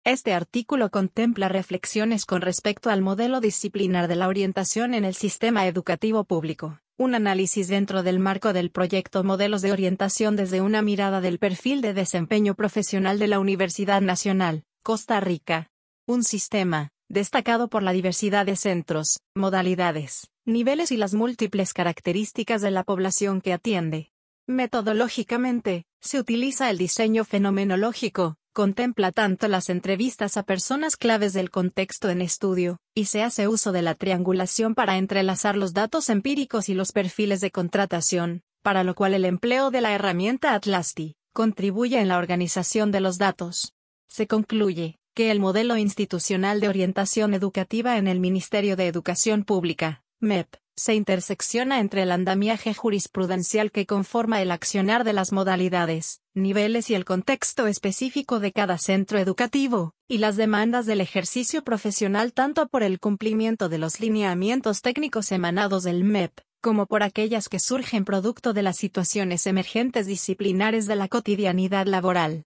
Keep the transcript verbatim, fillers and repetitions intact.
Este artículo contempla reflexiones con respecto al modelo disciplinar de la orientación en el sistema educativo público, un análisis dentro del marco del proyecto Modelos de Orientación desde una mirada del perfil de desempeño profesional de la Universidad Nacional, Costa Rica. Un sistema, destacado por la diversidad de centros, modalidades, niveles y las múltiples características de la población que atiende. Metodológicamente, se utiliza el diseño fenomenológico. Contempla tanto las entrevistas a personas claves del contexto en estudio, y se hace uso de la triangulación para entrelazar los datos empíricos y los perfiles de contratación, para lo cual el empleo de la herramienta Atlasti contribuye en la organización de los datos. Se concluye que el modelo institucional de orientación educativa en el Ministerio de Educación Pública, M E P, se intersecciona entre el andamiaje jurisprudencial que conforma el accionar de las modalidades, niveles y el contexto específico de cada centro educativo, y las demandas del ejercicio profesional tanto por el cumplimiento de los lineamientos técnicos emanados del M E P, como por aquellas que surgen producto de las situaciones emergentes disciplinares de la cotidianidad laboral.